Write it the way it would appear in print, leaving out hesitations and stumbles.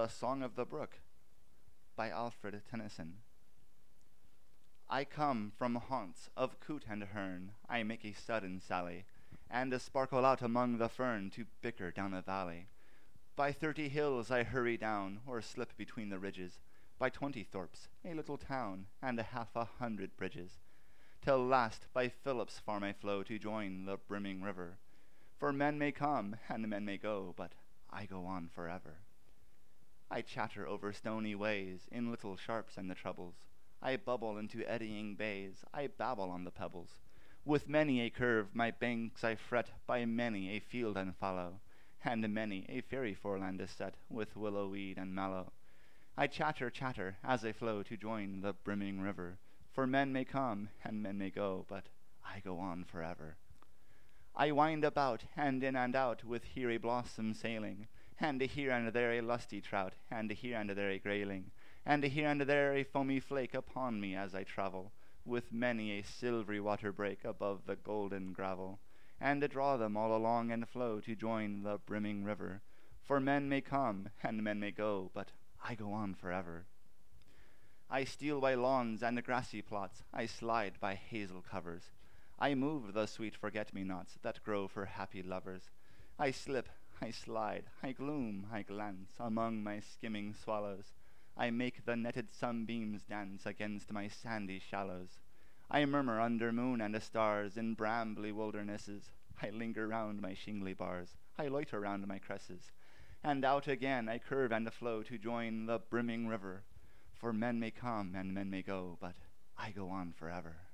The Song of the Brook by Alfred Tennyson. I come from haunts of coot and hern, I make a sudden sally, and a sparkle out among the fern to bicker down a valley. By 30 hills I hurry down, or slip between the ridges, by 20 thorps, a little town, and 100 bridges, till last by Philip's farm I flow to join the brimming river. For men may come and men may go, but I go on forever. I chatter over stony ways, in little sharps and the troubles. I bubble into eddying bays, I babble on the pebbles. With many a curve my banks I fret, by many a field and fallow, and many a fairy foreland is set, with willow weed and mallow. I chatter, chatter, as I flow to join the brimming river. For men may come and men may go, but I go on forever. I wind about, and in and out, with here a blossom sailing, and here and there a lusty trout, and here and there a grayling, and here and there a foamy flake upon me as I travel, with many a silvery water break above the golden gravel, and draw them all along and flow to join the brimming river. For men may come and men may go, but I go on forever. I steal by lawns and grassy plots, I slide by hazel covers, I move the sweet forget-me-nots that grow for happy lovers. I slip, I slide, I gloom, I glance among my skimming swallows. I make the netted sunbeams dance against my sandy shallows. I murmur under moon and stars in brambly wildernesses. I linger round my shingly bars, I loiter round my cresses, and out again I curve and flow to join the brimming river. For men may come and men may go, but I go on forever.